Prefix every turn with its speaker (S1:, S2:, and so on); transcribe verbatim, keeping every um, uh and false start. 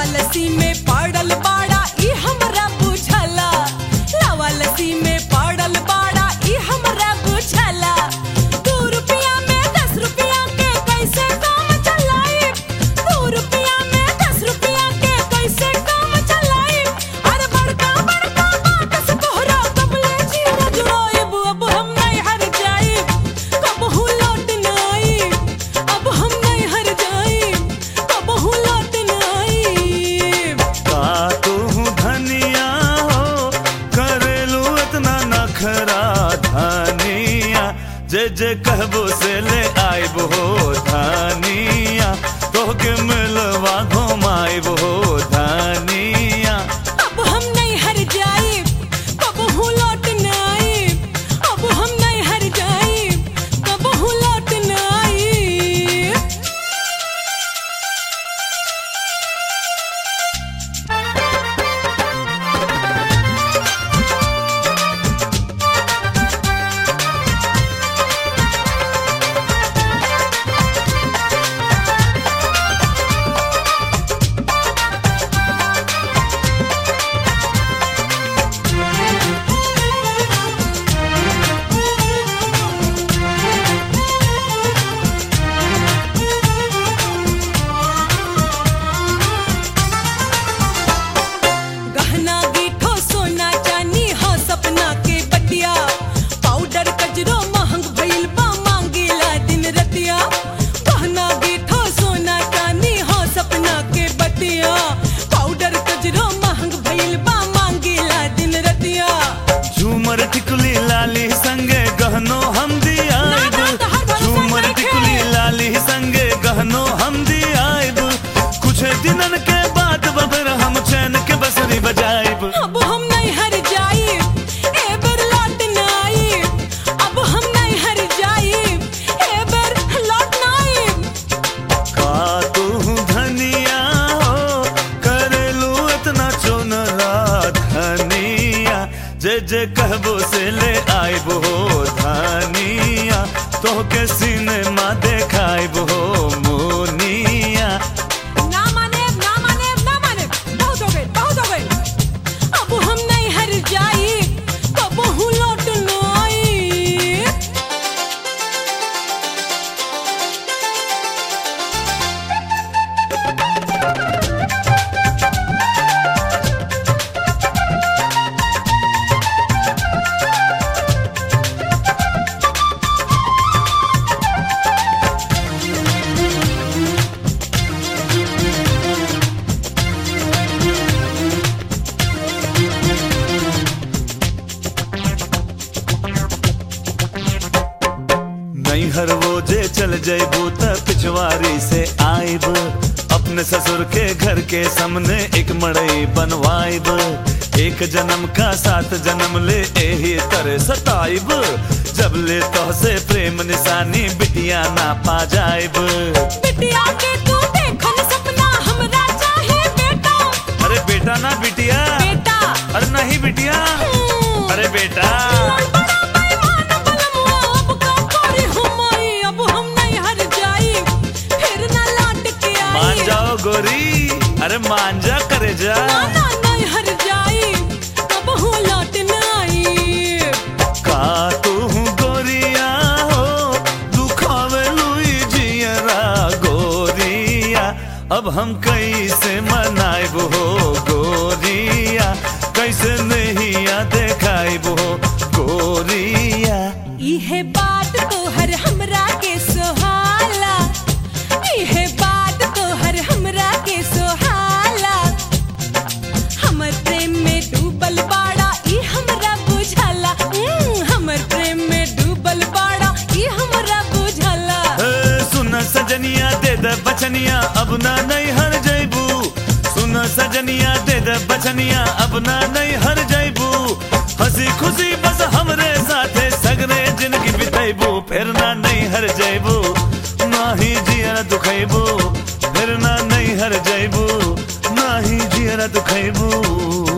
S1: लवालसी में पड़ल बाड़ा ई हमरा बुझला, लवालसी में पड़ल बाड़ा ई हमरा बुझला। दू रुपया में दस रुपया के कैसे काम चलाई, दू रुपया में दस रुपया के कैसे काम चलाई। अरे बड़का बड़का बात से तोहरा कबले जीरा जुड़ाइब, अब हम नहीं हर जाइब, कबहू लौट न आइब, अब हम नहीं हर जाइब, कबहू लौट न आइब।
S2: का तू धनिया हो करेलू इतना नखरा धनिया, जे जे कहबो से ले आइब हो धनिया, तोहके मिलवा घुमाइब हो धनिया।
S1: अब हम नहीं हर जाइब, कबहू लौट न आइब, अब हम नहीं हर जाइब, कबहू लौट न आइब। गहना गीठो सोना चानी हो सपना के बटिया, पाउडर कजरो महंग भइल बा मांगेला दिन रतिया। गहना गीठो सोना चानी हो सपना के बटिया, पाउडर कजरो महंग भइल बा मांगेला दिन रतिया।
S2: झूमर टिकुली लाली संगे गहनो हम दियाइब, झूमर टिकुली लाली संगे गहनो हम दियाइब। कुछ दिनन के बाद बबर हम चैन के बसरी बजाइब।
S1: अब हम नहीं हर जाइब, ए बेर लौट न आइब, अब हम नहीं हर जाइब, ए बेर लौट न आइब।
S2: का तू धनिया हो करेलू इतना चुनरा धनिया, जे जे कहबो से ले आइब हो धनिया, तोहके सिनेमा देखाइब हो मुनिया।
S1: ना माने ना माने ना माने, बहुत हो गए बहुत हो गए। अब हम नहीं हर जाइब, कबहू लौट न आइब।
S2: नहीं हर वो जे चल जइबू त पिछवारी से आइब, अपने ससुर के घर के सामने एक मड़ई बनवाइब। एक जन्म का सात जन्म ले एही तरह सताइब, जब ले तो से प्रेम निशानी बिटिया ना पा जाइब।
S1: बिटिया के तू देखन सपना हमरा चाहे बेटा,
S2: अरे बेटा ना बिटिया,
S1: बेटा
S2: अरे नहीं बिटिया, अरे बेटा। मान जाओ गोरी, अरे मान जा करे जा।
S1: ना ना नहीं हर जाइब, कबहू लौट न आइब।
S2: का तू गोरिया हो दुखावे लुई जियरा गोरिया, अब हम कैसे मनाइब हो गोरिया, कैसे नहिया देखाइब हो गोरिया।
S1: इहे बात तोहर हमरा के सोहाला, इहे बात तोहर हमरा के सोहाला। हमर प्रेम में डूबल बाड़ा ई हमरा बुझला, हम्म, हमर प्रेम में डूबल बाड़ा ई हमरा बुझला।
S2: ए, सुन सजनिया दे दे बचनिया, अब ना नहीं हर जइबू। सुन सजनिया दे दे बचनिया, अब ना नहीं हर जइबू। हंसी खुशी बस हमरे साथे सगरे जिंदगी बिताइबू, फिर ना नहीं हर जइबू, ना ही जिया दुखइबू, फिर ना नहीं हर जइबू, ना ही जिया दुखइबू।